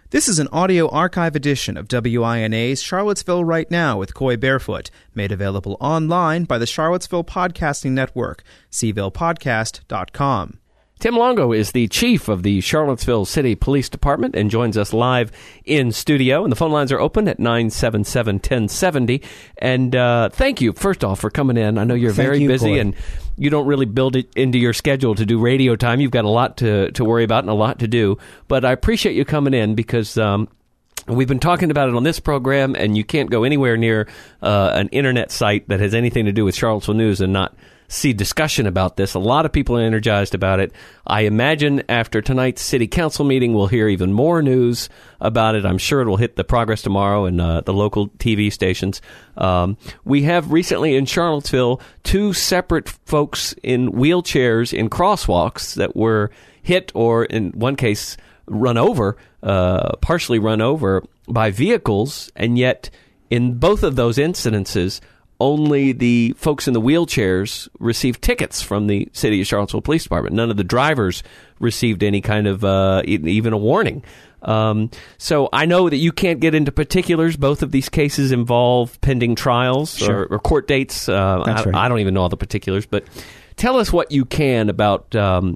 This is an audio archive edition of WINA's Charlottesville Right Now with Coy Barefoot, made available online by the Charlottesville Podcasting Network, cvillePodcast.com. Tim Longo is the chief of the Charlottesville City Police Department and joins us live in studio. And the phone lines are open at 977-1070. And thank you, first off, for coming in. I know you're very busy, and you don't really build it into your schedule to do radio time. You've got a lot to worry about and a lot to do. But I appreciate you coming in because we've been talking about it on this program, and you can't go anywhere near an internet site that has anything to do with Charlottesville news and not see discussion about this. A lot of people are energized about it. I imagine after tonight's city council meeting, we'll hear even more news about it. I'm sure it will hit the Progress tomorrow and the local TV stations. We have recently in Charlottesville 2 separate folks in wheelchairs in crosswalks that were hit, or in one case run over, partially run over by vehicles, and yet in both of those incidences, only the folks in the wheelchairs received tickets from the City of Charlottesville Police Department. None of the drivers received any kind of even a warning. So I know that you can't get into particulars. Both of these cases involve pending trials or court dates. That's right. I don't even know all the particulars, but tell us what you can about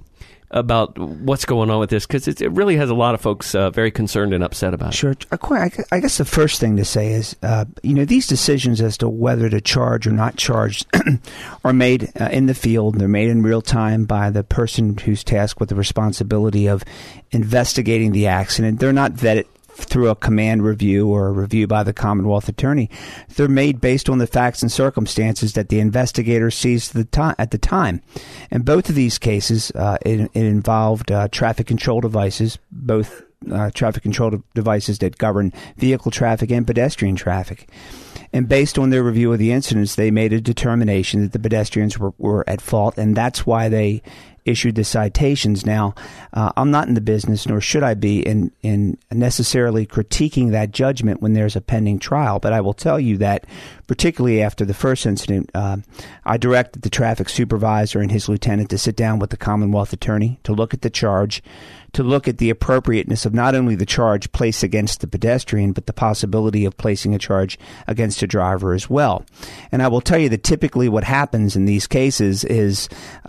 what's going on with this, because it really has a lot of folks very concerned and upset about it. Sure. I guess the first thing to say is, these decisions as to whether to charge or not charge are made in the field. They're made in real time by the person who's tasked with the responsibility of investigating the accident. They're not vetted through a command review or a review by the Commonwealth Attorney. They're made based on the facts and circumstances that the investigator sees at the time. And both of these cases, it involved traffic control devices, both traffic control devices that govern vehicle traffic and pedestrian traffic. And based on their review of the incidents, they made a determination that the pedestrians were at fault, and that's why they issued the citations. Now, I'm not in the business, nor should I be, in necessarily critiquing that judgment when there's a pending trial. But I will tell you that, particularly after the first incident, I directed the traffic supervisor and his lieutenant to sit down with the Commonwealth Attorney to look at the charge, to look at the appropriateness of not only the charge placed against the pedestrian, but the possibility of placing a charge against a driver as well. And I will tell you that typically what happens in these cases is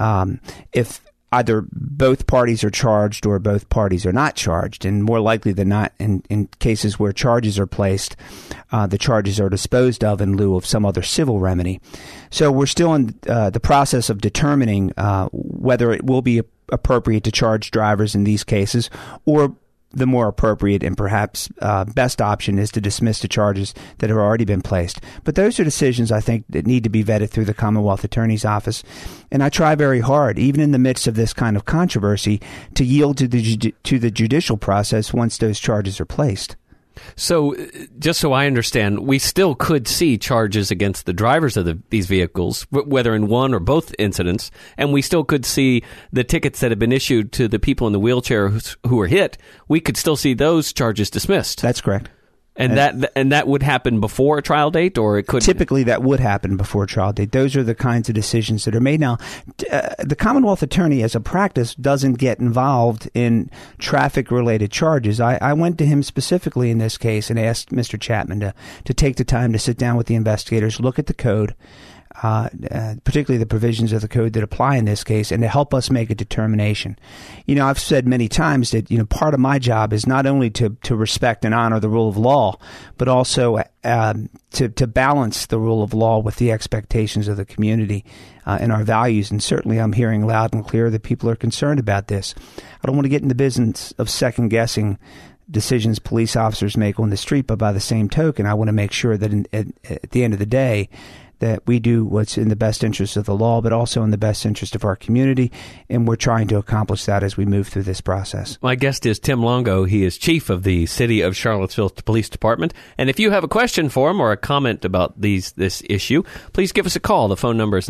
if either both parties are charged or both parties are not charged, and more likely than not, in cases where charges are placed, the charges are disposed of in lieu of some other civil remedy. So we're still in the process of determining whether it will be appropriate to charge drivers in these cases, or the more appropriate and perhaps best option is to dismiss the charges that have already been placed. But those are decisions, I think, that need to be vetted through the Commonwealth Attorney's Office. And I try very hard, even in the midst of this kind of controversy, to yield to the judicial process once those charges are placed. So, just so I understand, we still could see charges against the drivers of these vehicles, whether in one or both incidents, and we still could see the tickets that have been issued to the people in the wheelchair who were hit. We could still see those charges dismissed. That's correct. And that would happen before a trial date, or it could... Typically, that would happen before a trial date. Those are the kinds of decisions that are made. Now, the Commonwealth Attorney, as a practice, doesn't get involved in traffic-related charges. I went to him specifically in this case and asked Mr. Chapman to take the time to sit down with the investigators, look at the code, particularly the provisions of the code that apply in this case, and to help us make a determination. I've said many times that, part of my job is not only to respect and honor the rule of law, but also to balance the rule of law with the expectations of the community and our values. And certainly I'm hearing loud and clear that people are concerned about this. I don't want to get in the business of second-guessing decisions police officers make on the street, but by the same token, I want to make sure that at the end of the day, that we do what's in the best interest of the law, but also in the best interest of our community, and we're trying to accomplish that as we move through this process. My guest is Tim Longo. He is chief of the City of Charlottesville Police Department. And if you have a question for him or a comment about this issue, please give us a call. The phone number is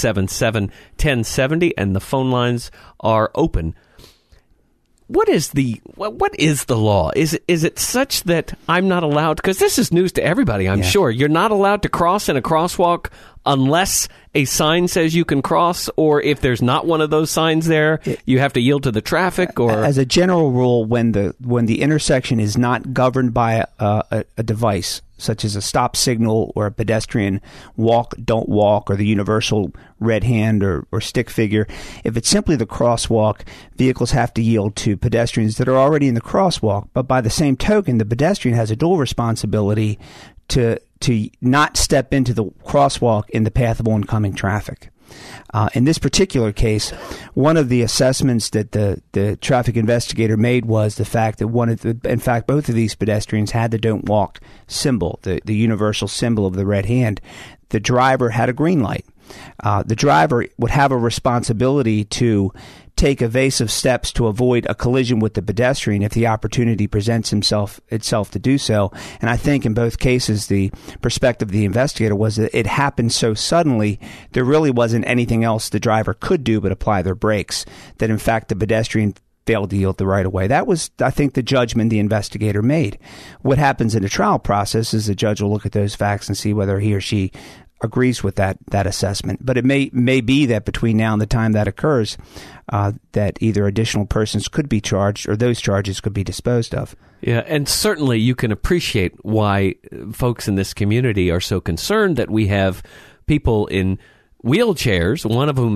977-1070, and the phone lines are open. What is the law? Is it such that I'm not allowed, because this is news to everybody, I'm sure. You're not allowed to cross in a crosswalk unless a sign says you can cross, or if there's not one of those signs there, you have to yield to the traffic? Or as a general rule, when the intersection is not governed by a device, such as a stop signal or a pedestrian walk, don't walk, or the universal red hand or stick figure, if it's simply the crosswalk, vehicles have to yield to pedestrians that are already in the crosswalk. But by the same token, the pedestrian has a dual responsibility to not step into the crosswalk in the path of oncoming traffic. In this particular case, one of the assessments that the traffic investigator made was the fact that in fact, both of these pedestrians had the don't walk symbol, the universal symbol of the red hand. The driver had a green light. The driver would have a responsibility to take evasive steps to avoid a collision with the pedestrian if the opportunity presents itself to do so. And I think in both cases, the perspective of the investigator was that it happened so suddenly, there really wasn't anything else the driver could do but apply their brakes, that in fact the pedestrian failed to yield the right of way. That was, I think, the judgment the investigator made. What happens in a trial process is the judge will look at those facts and see whether he or she agrees with that assessment. But it may be that between now and the time that occurs, that either additional persons could be charged or those charges could be disposed of. Yeah, and certainly you can appreciate why folks in this community are so concerned that we have people in wheelchairs, one of whom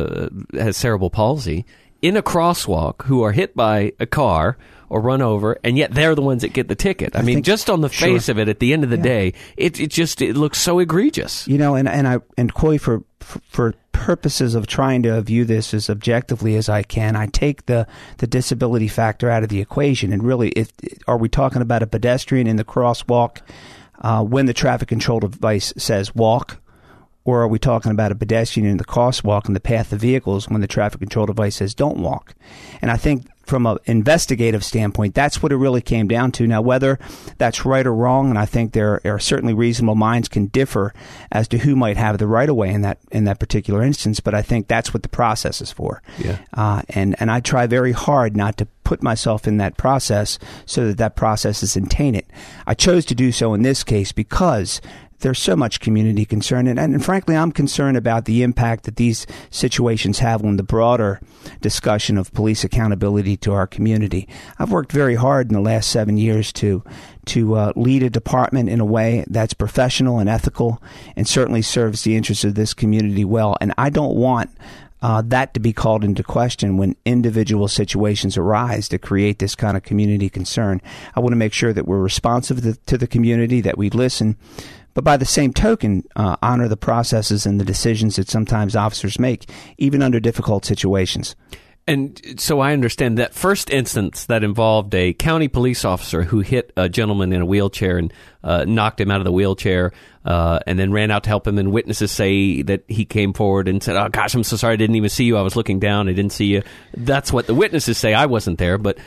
has cerebral palsy, in a crosswalk who are hit by a car or run over, and yet they're the ones that get the ticket. I mean, just on the face of it, at the end of the day, it looks so egregious. You know, and Coy, for purposes of trying to view this as objectively as I can, I take the disability factor out of the equation. And really, are we talking about a pedestrian in the crosswalk when the traffic control device says walk? Or are we talking about a pedestrian in the crosswalk in the path of vehicles when the traffic control device says don't walk? And I think from an investigative standpoint, that's what it really came down to. Now, whether that's right or wrong, and I think there are certainly reasonable minds can differ as to who might have the right of way in that particular instance, but I think that's what the process is for. Yeah. And I try very hard not to put myself in that process so that process is tainted. I chose to do so in this case because there's so much community concern, and frankly, I'm concerned about the impact that these situations have on the broader discussion of police accountability to our community. I've worked very hard in the last 7 years to lead a department in a way that's professional and ethical, and certainly serves the interests of this community well. And I don't want that to be called into question when individual situations arise to create this kind of community concern. I want to make sure that we're responsive to the community, that we listen, but by the same token, honor the processes and the decisions that sometimes officers make, even under difficult situations. And so I understand that first instance that involved a county police officer who hit a gentleman in a wheelchair and knocked him out of the wheelchair and then ran out to help him. And witnesses say that he came forward and said, "Oh, gosh, I'm so sorry. I didn't even see you. I was looking down. I didn't see you." That's what the witnesses say. I wasn't there. But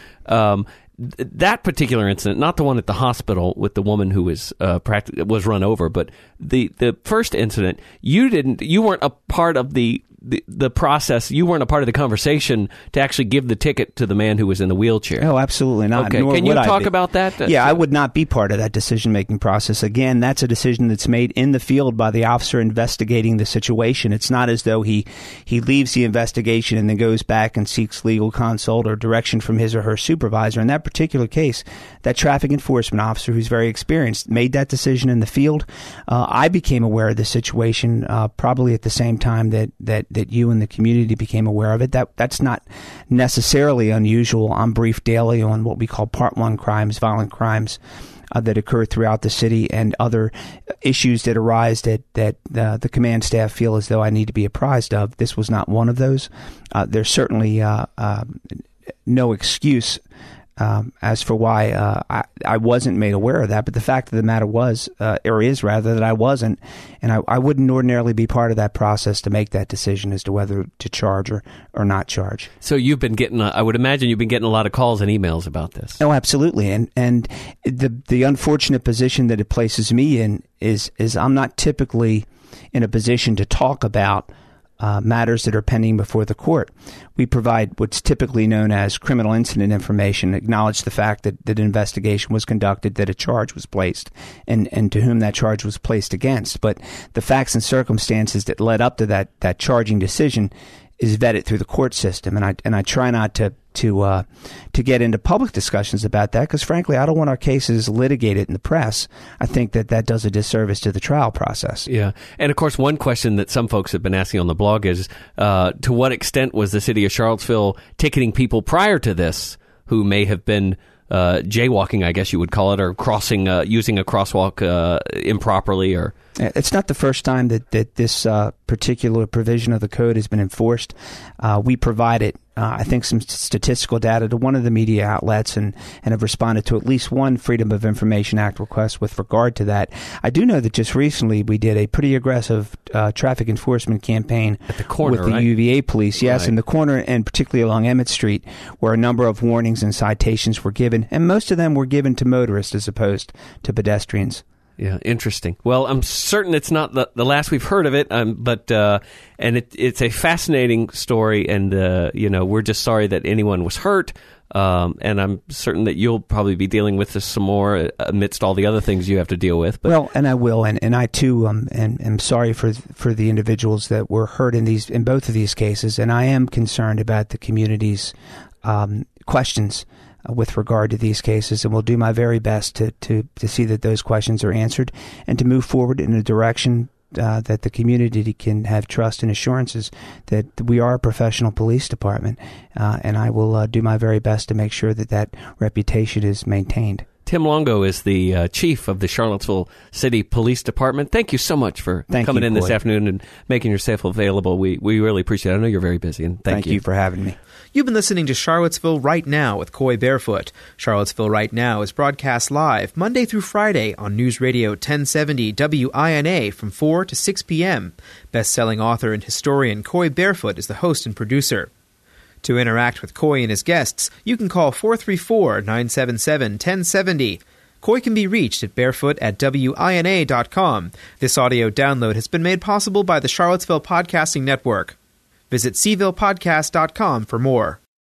that particular incident, not the one at the hospital with the woman who was run over, but the first incident, you weren't a part of the process. You weren't a part of the conversation to actually give the ticket to the man who was in the wheelchair. No, absolutely not. Okay, can you talk about that? Yeah, I would not be part of that decision-making process. Again, that's a decision that's made in the field by the officer investigating the situation. It's not as though he leaves the investigation and then goes back and seeks legal consult or direction from his or her supervisor. In that particular case, that traffic enforcement officer, who's very experienced, made that decision in the field. I became aware of the situation probably at the same time that you and the community became aware of it. That's not necessarily unusual. I'm briefed daily on what we call Part 1 crimes, violent crimes that occur throughout the city, and other issues that arise that the command staff feel as though I need to be apprised of. This was not one of those. There's certainly no excuse as for why I wasn't made aware of that. But the fact of the matter was, or is rather, that I wasn't, and I wouldn't ordinarily be part of that process to make that decision as to whether to charge or not charge. So you've been getting, I would imagine you've been getting a lot of calls and emails about this. Oh, absolutely. And the unfortunate position that it places me in is I'm not typically in a position to talk about matters that are pending before the court. We provide what's typically known as criminal incident information, acknowledge the fact that an investigation was conducted, that a charge was placed, and to whom that charge was placed against. But the facts and circumstances that led up to that charging decision is vetted through the court system, and I try not to get into public discussions about that, because frankly I don't want our cases litigated in the press. I think that does a disservice to the trial process. Yeah, and of course one question that some folks have been asking on the blog is to what extent was the city of Charlottesville ticketing people prior to this who may have been jaywalking, I guess you would call it, or crossing, using a crosswalk improperly? Or it's not the first time that this particular provision of the code has been enforced. We provided, I think, some statistical data to one of the media outlets and have responded to at least one Freedom of Information Act request with regard to that. I do know that just recently we did a pretty aggressive traffic enforcement campaign at the corner, with the right? UVA police. Yes, right. In the corner, and particularly along Emmett Street, where a number of warnings and citations were given, and most of them were given to motorists as opposed to pedestrians. Yeah, interesting. Well, I'm certain it's not the last we've heard of it, but it's a fascinating story, and we're just sorry that anyone was hurt. And I'm certain that you'll probably be dealing with this some more amidst all the other things you have to deal with. But. Well, and I will, and I too am sorry for the individuals that were hurt in both of these cases, and I am concerned about the community's questions with regard to these cases, and will do my very best to see that those questions are answered and to move forward in a direction that the community can have trust and assurances that we are a professional police department, and I will do my very best to make sure that reputation is maintained. Tim Longo is the chief of the Charlottesville City Police Department. Thank you so much for coming in this afternoon and making yourself available. We really appreciate it. I know you're very busy, and thank you. Thank you for having me. You've been listening to Charlottesville Right Now with Coy Barefoot. Charlottesville Right Now is broadcast live Monday through Friday on News Radio 1070 WINA from 4 to 6 p.m. Best-selling author and historian Coy Barefoot is the host and producer. To interact with Coy and his guests, you can call 434-977-1070. Coy can be reached at barefoot@wina.com. This audio download has been made possible by the Charlottesville Podcasting Network. Visit cvillepodcast.com for more.